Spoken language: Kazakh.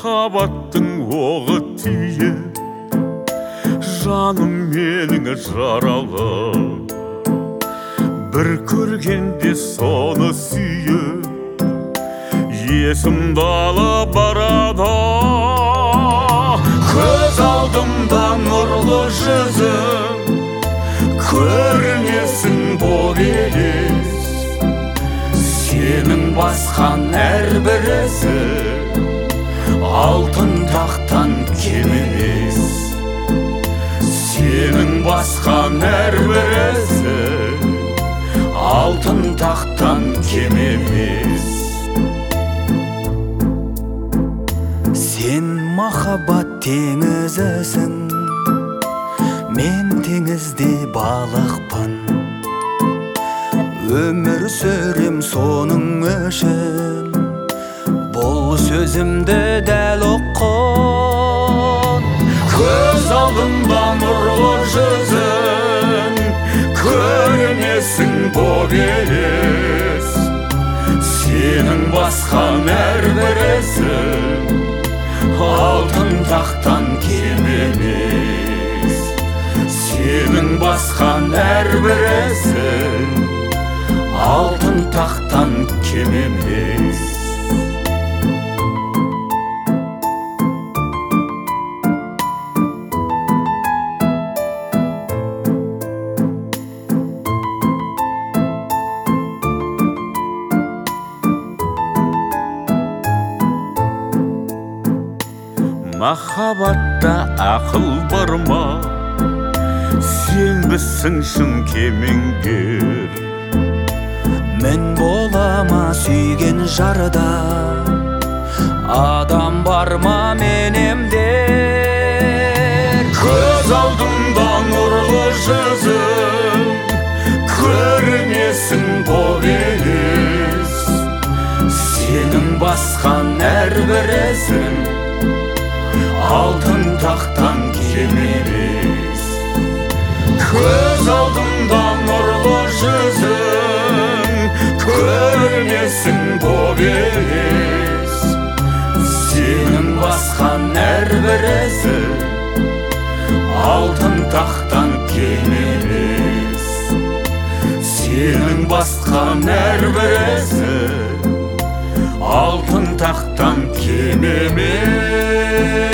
махаббаттың оғы тие, жаным менің жаралы, бір көргенде соны сүйе, есімді алып барады. Көз алдымда нұрлы жүзің, көрінесің боп елес, сенің басқан әрбір ісі алтын тақтан кем емес. Сенің басқан әрбір ісі алтын тақтан кем емес. Сен махаббат теңізісің, мен теңізде балықпын. Өмір сүрем соның үшін, бұл сөзімді дәл ұққын. Көз алдымда нұрлы жүзің, көрінесің боп елес, сенің басқан әрбір ісің алтын тақтан кем емес. Сенің басқан әрбір ісің алтын тақтан кем емес. Махаббатта ақыл бар ма? Сенбісің шын кемеңгер. Мен болама сүйген жарда, адам бар ма менемдер? Көз алдымда нұрлы жүзің, көрінесің боп елес, сенің басқан әрбір ісің алтын тақтан кем емес. Көз алдымда нұрлы жүзің, көрінесің боп елес, сенің басқан әрбір ісің алтын тақтан кем емес. Сенің басқан әрбір ісің алтын тақтан кем емес.